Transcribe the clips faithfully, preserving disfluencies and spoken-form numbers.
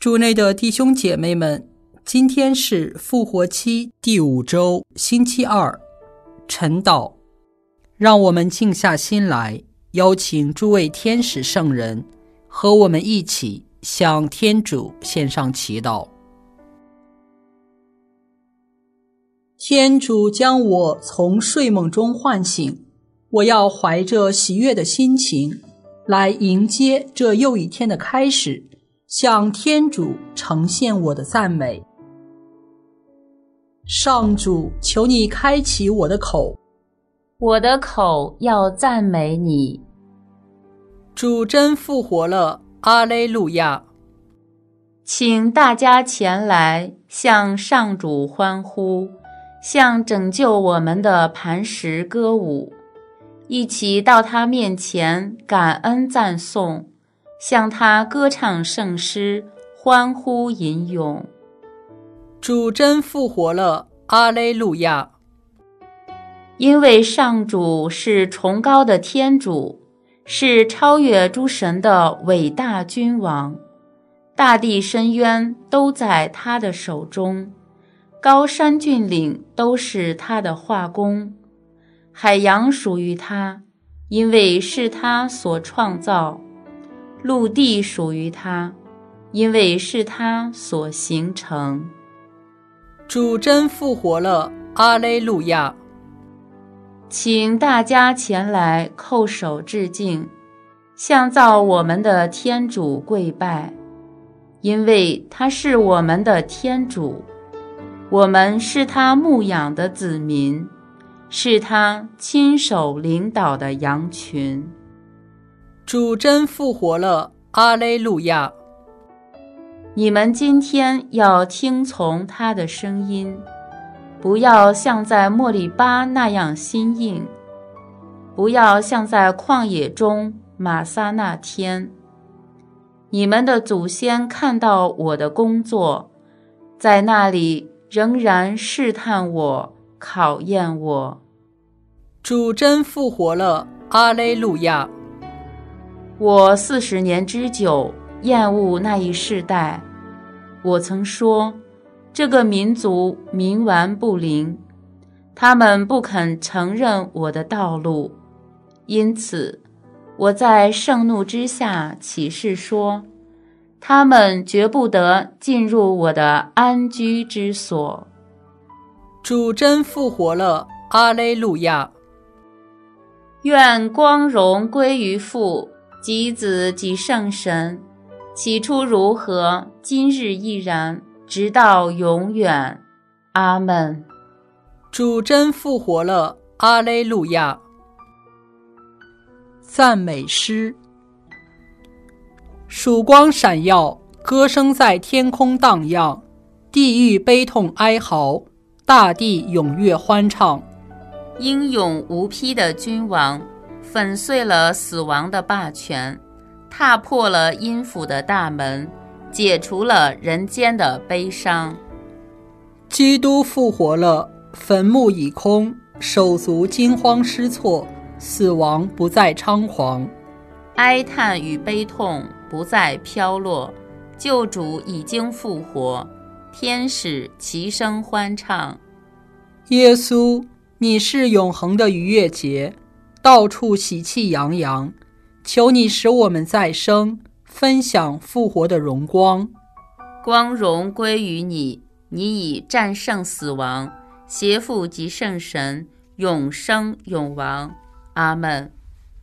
主内的弟兄姐妹们，今天是复活期第五周星期二，晨祷。让我们静下心来，邀请诸位天使圣人和我们一起向天主献上祈祷。天主将我从睡梦中唤醒，我要怀着喜悦的心情来迎接这又一天的开始，向天主呈现我的赞美。上主，求你开启我的口， 我的口要赞美你。 主真复活了，阿肋路亚！ 请大家前来向上主欢呼，向拯救我们的磐石歌舞，一起到他面前感恩赞颂，向他歌唱圣诗，欢呼吟咏。 主真复活了，阿肋路亚！ 因为上主是崇高的天主，是超越诸神的伟大君王，大地深渊都在他的手中，高山峻岭都是他的画工，海洋属于他，因为是他所创造，陆地属于他，因为是他所形成。 主真复活了，阿肋路亚！ 请大家前来叩首致敬，向造我们的天主跪拜，因为他是我们的天主，我们是他牧养的子民，是他亲手领导的羊群。 主真复活了，阿肋路亚！ 你们今天要听从他的声音，不要像在莫利巴那样心硬，不要像在旷野中玛撒那天。你们的祖先看到我的工作，在那里仍然试探我，考验我。 主真复活了，阿肋路亚！ 我四十年之久厌恶那一世代，我曾说，这个民族冥顽不灵，他们不肯承认我的道路，因此我在盛怒之下起誓说，他们绝不得进入我的安居之所。 主真复活了，阿肋路亚！ 愿光荣归于父及子及圣神，起初如何，今日亦然，直到永远。阿们。 主真复活了，阿肋路亚！赞美诗。曙光闪耀，歌声在天空荡漾，地狱悲痛哀嚎，大地踊跃欢唱。 英勇无匹的君王粉碎了死亡的霸权，踏破了阴府的大门，解除了人间的悲伤。 基督复活了，坟墓已空，手足惊慌失措，死亡不再猖狂， 哀叹与悲痛不再飘落，救主已经复活，天使齐声欢唱。 耶稣，你是永恒的逾越节，到处喜气洋洋，求你使我们再生，分享复活的荣光。 光荣归于你，你已战胜死亡，携父及圣神，永生永王。阿们。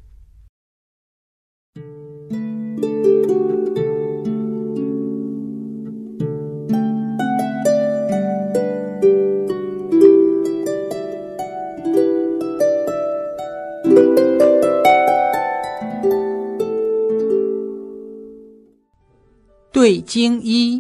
对经一。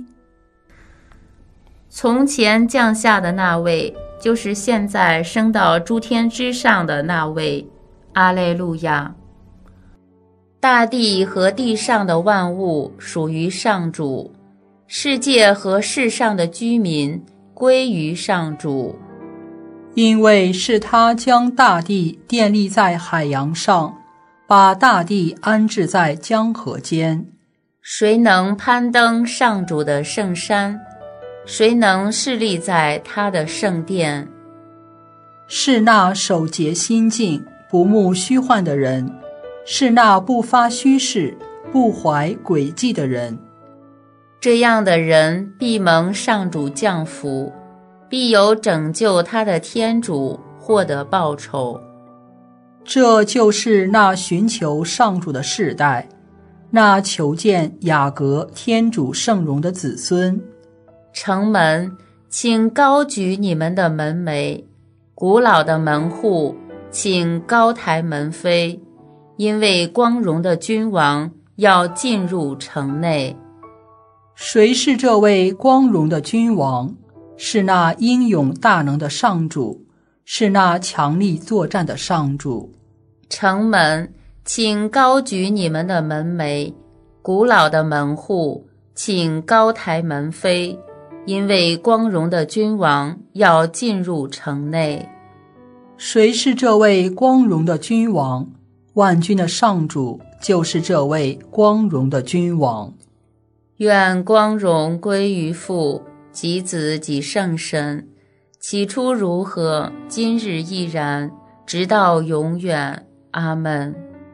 从前降下的那位，就是现在升到诸天之上的那位。阿肋路亚！大地和地上的万物属于上主，世界和世上的居民归于上主。 因为是他将大地奠立在海洋上，把大地安置在江河间。 谁能攀登上主的圣山？谁能侍立在他的圣殿？ 是那守节心境、不慕虚幻的人，是那不发虚誓、不怀诡计的人。 这样的人必蒙上主降福，必有拯救他的天主获得报酬。 这就是那寻求上主的世代，那求见雅各天主圣容的子孙。 城门，请高举你们的门楣；古老的门户，请高抬门扉，因为光荣的君王要进入城内。 谁是这位光荣的君王？是那英勇大能的上主，是那强力作战的上主。 城门，请高举你们的门楣；古老的门户，请高抬门扉，因为光荣的君王要进入城内。 谁是这位光荣的君王？万军的上主就是这位光荣的君王。 愿光荣归于父及子及圣神，起初如何，今日亦然，直到永远。阿们。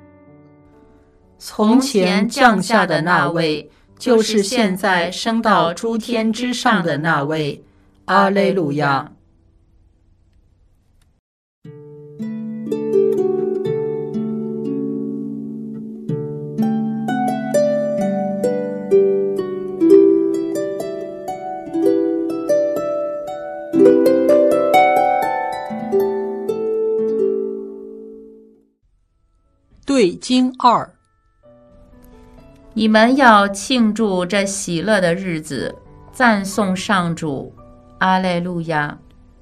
从前降下的那位，就是现在升到诸天之上的那位。阿肋路亚。 对经二， 你们要庆祝这喜乐的日子，赞颂上主。阿肋路亚。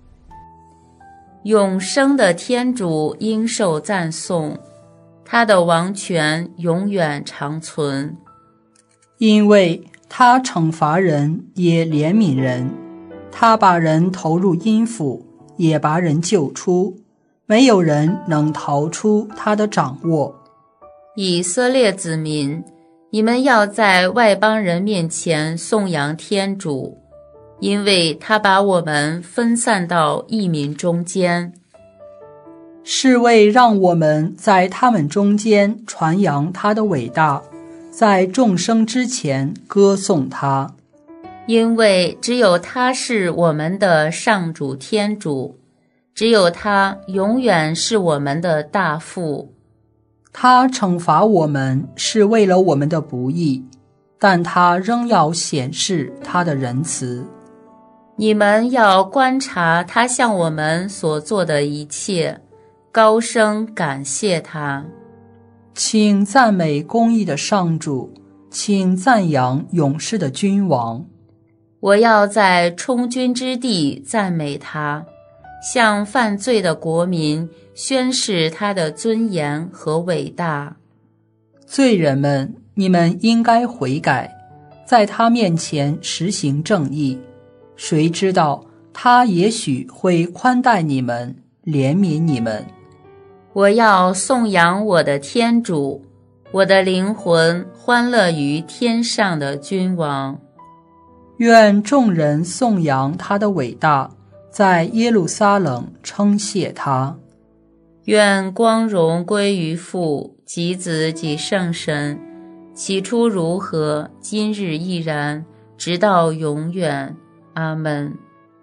永生的天主应受赞颂，他的王权永远长存。 因为他惩罚人也怜悯人，他把人投入阴府，也把人救出，没有人能逃出他的掌握。 以色列子民，你们要在外邦人面前颂扬天主，因为他把我们分散到异民中间， 是为让我们在他们中间传扬他的伟大，在众生之前歌颂他。 因为只有他是我们的上主天主，只有他永远是我们的大父。 他惩罚我们是为了我们的不义，但他仍要显示他的仁慈。 你们要观察他向我们所做的一切，高声感谢他。 请赞美公义的上主，请赞扬勇士的君王。 我要在充军之地赞美他，向犯罪的国民宣示他的尊严和伟大。 罪人们，你们应该悔改，在他面前实行正义。谁知道他也许会宽待你们，怜悯你们。 我要颂扬我的天主，我的灵魂欢乐于天上的君王。 愿众人颂扬他的伟大，在耶路撒冷称谢他。 愿光荣归于父及子及圣神，起初如何，今日亦然，直到永远。阿们。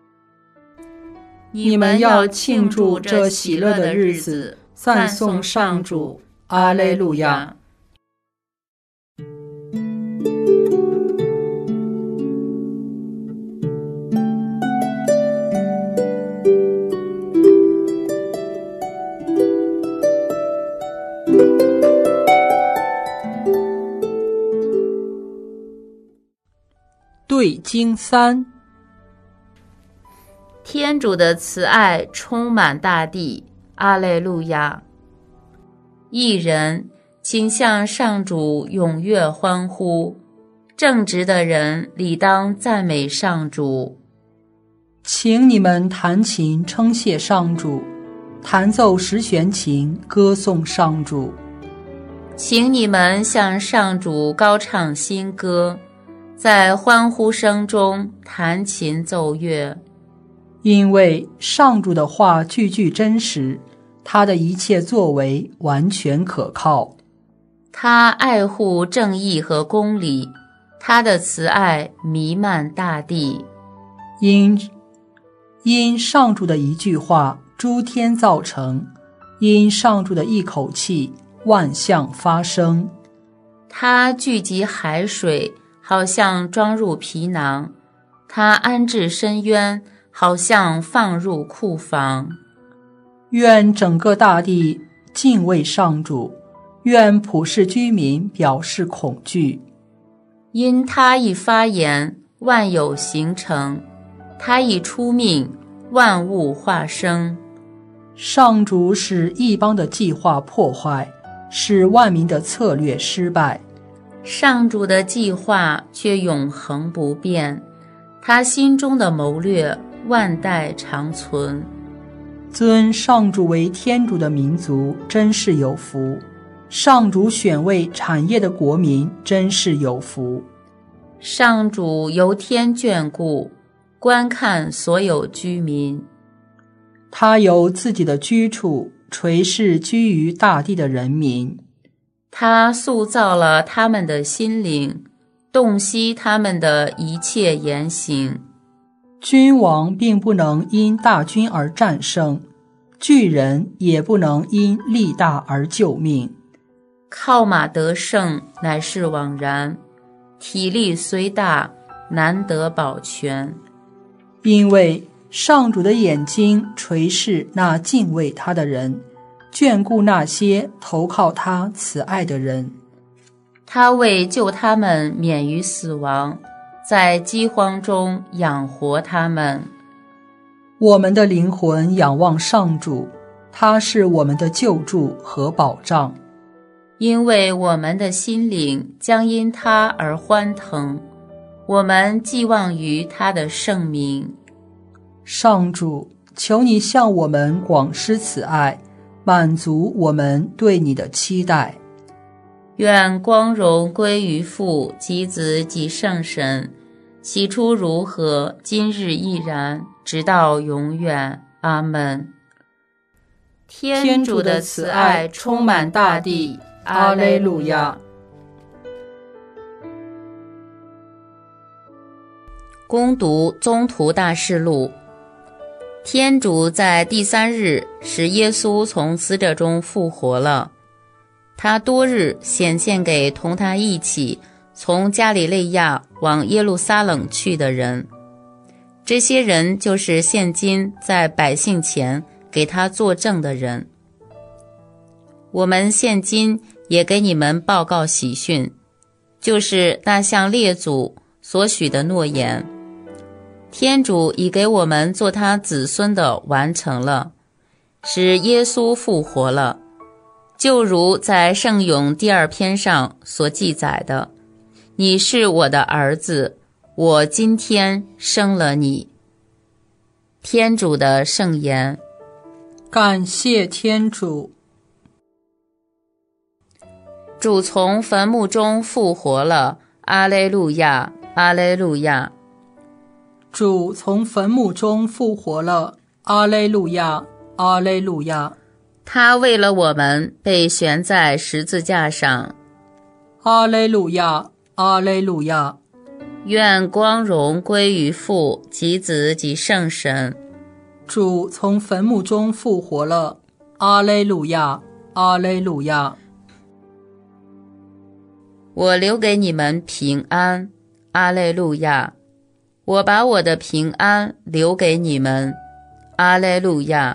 你们要庆祝这喜乐的日子，赞颂上主。阿肋路亚。对经三， 天主的慈爱充满大地。阿肋路亚。义人，请向上主踊跃欢呼，正直的人理当赞美上主。 请你们弹琴称谢上主，弹奏十弦琴歌颂上主。 请你们向上主高唱新歌，在欢呼声中弹琴奏乐。 因为上主的话句句真实，他的一切作为完全可靠。 他爱护正义和公理，他的慈爱弥漫大地。 因因上主的一句话，诸天造成；因上主的一口气，万象发生。 他聚集海水，好像装入皮囊；他安置深渊，好像放入库房。 愿整个大地敬畏上主，愿普世居民表示恐惧。 因他一发言，万有形成；他一出命，万物化生。 上主使异邦的计划破坏，使万民的策略失败。 上主的计划却永恒不变，他心中的谋略万代长存。 尊上主为天主的民族真是有福，上主选为产业的国民真是有福。 上主由天眷顾，观看所有居民。 他由自己的居处垂视居于大地的人民。 他塑造了他们的心灵，洞悉他们的一切言行。 君王并不能因大军而战胜，巨人也不能因力大而救命。 靠马得胜乃是枉然，体力虽大，难得保全。 因为上主的眼睛垂视那敬畏他的人，眷顾那些投靠他慈爱的人。 他为救他们免于死亡，在饥荒中养活他们。 我们的灵魂仰望上主，他是我们的救助和保障。 因为我们的心灵将因他而欢腾，我们寄望于他的圣名。 上主，求你向我们广施慈爱，满足我们对你的期待。 愿光荣归于父及子及圣神，起初如何，今日亦然，直到永远。阿们。天主的慈爱充满大地。阿肋路亚。恭读宗徒大事录。天主在第三日使耶稣从死者中复活了。他多日显现给同他一起从加里肋亚往耶路撒冷去的人，这些人就是现今在百姓前给他作证的人。我们现今也给你们报告喜讯，就是那向列祖所许的诺言，天主已给我们做他子孙的完成了，使耶稣复活了，就如在圣咏第二篇上所记载的，你是我的儿子，我今天生了你。天主的圣言。 感谢天主。 主从坟墓中复活了，阿肋路亚，阿肋路亚。 主从坟墓中复活了，阿肋路亚，阿肋路亚。 他为了我们被悬在十字架上， 阿肋路亚，阿肋路亚。 愿光荣归于父及子及圣神。 主从坟墓中复活了，阿肋路亚，阿肋路亚。 我留给你们平安，阿肋路亚。我把我的平安留给你们，阿肋路亚。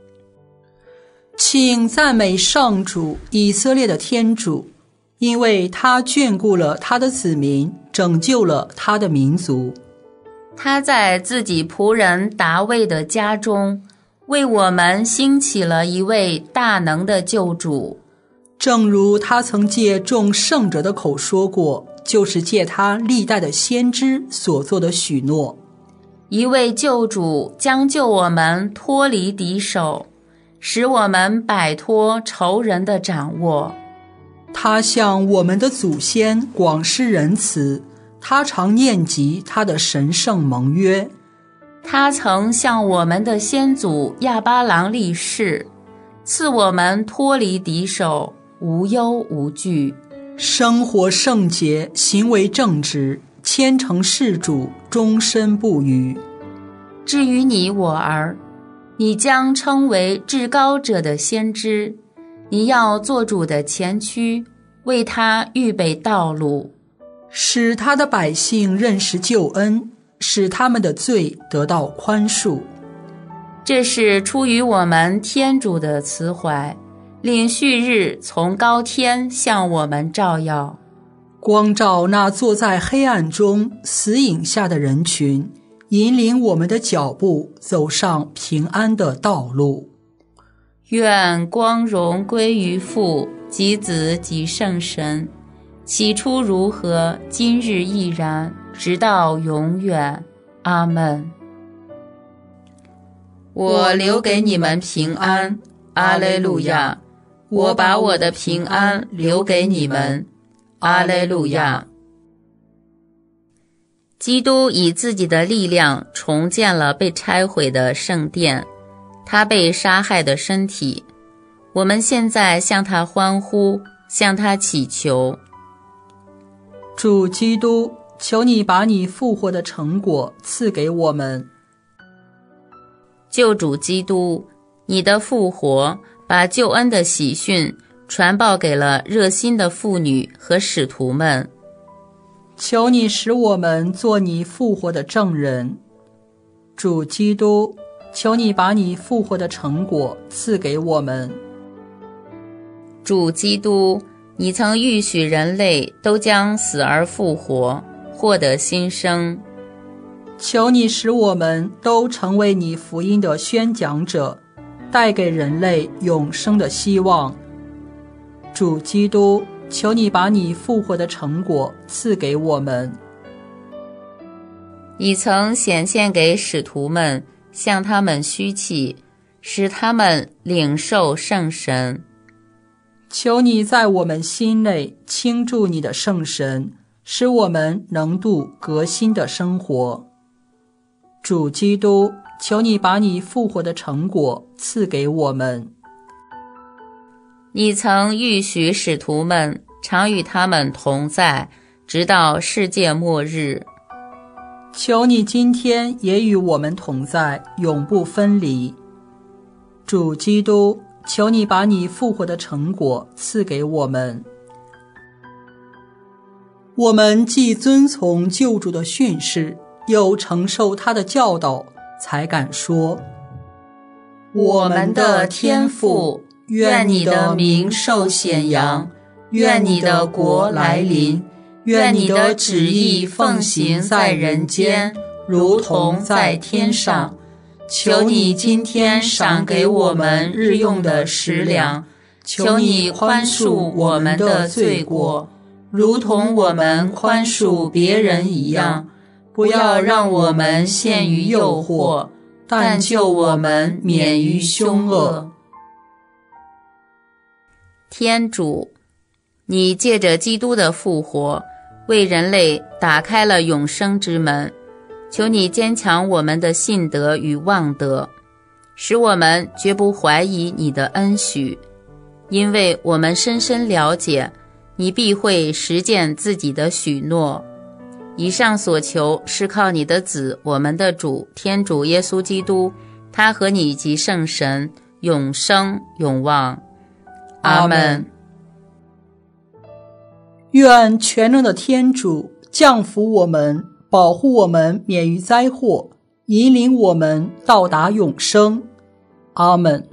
请赞美上主，以色列的天主，因为他眷顾了他的子民，拯救了他的民族。 他在自己仆人达味的家中，为我们兴起了一位大能的救主。 正如他曾借众圣者的口说过，就是借他历代的先知所做的许诺。 一位救主将救我们脱离敌手，使我们摆脱仇人的掌握。 他向我们的祖先广施仁慈，他常念及他的神圣盟约。 他曾向我们的先祖亚巴郎立誓，赐我们脱离敌手，无忧无惧， 生活圣洁，行为正直，虔诚事主，终身不渝。 至于你我儿，你将称为至高者的先知，你要做主的前驱，为他预备道路， 使他的百姓认识救恩，使他们的罪得到宽恕。 这是出于我们天主的慈怀，令旭日从高天向我们照耀， 光照那坐在黑暗中死影下的人群，引领我们的脚步走上平安的道路。 愿光荣归于父及子及圣神，起初如何，今日亦然，直到永远。阿们。我留给你们平安，阿肋路亚。我把我的平安留给你们，阿肋路亚。基督以自己的力量重建了被拆毁的圣殿，他被杀害的身体。我们现在向他欢呼，向他祈求。 主基督，求你把你复活的成果赐给我们。 救主基督，你的复活把救恩的喜讯传报给了热心的妇女和使徒们。 求你使我们做你复活的证人。主基督，求你把你复活的成果赐给我们。 主基督，你曾预许人类都将死而复活，获得新生。 求你使我们都成为你福音的宣讲者，带给人类永生的希望。主基督，求你把你复活的成果赐给我们。 你曾显现给使徒们，向他们虚气，使他们领受圣神。 求你在我们心内倾注你的圣神，使我们能度革新的生活。主基督，求你把你复活的成果赐给我们。 你曾预许使徒们常与他们同在，直到世界末日。 求你今天也与我们同在，永不分离。主基督，求你把你复活的成果赐给我们。我们既遵从救主的训示，又承受他的教导，才敢说： 我们的天父，愿你的名受显扬，愿你的国来临，愿你的旨意奉行在人间，如同在天上。求你今天赏给我们日用的食粮，求你宽恕我们的罪过，如同我们宽恕别人一样。不要让我们陷于诱惑，但救我们免于凶恶。天主，你借着基督的复活，为人类打开了永生之门。求你坚强我们的信德与望德，使我们绝不怀疑你的恩许，因为我们深深了解，你必会实践自己的许诺。以上所求是靠你的子，我们的主天主耶稣基督，他和你及圣神永生永望。阿们。 愿全能的天主降福我们，保护我们免于灾祸，引领我们到达永生。阿们。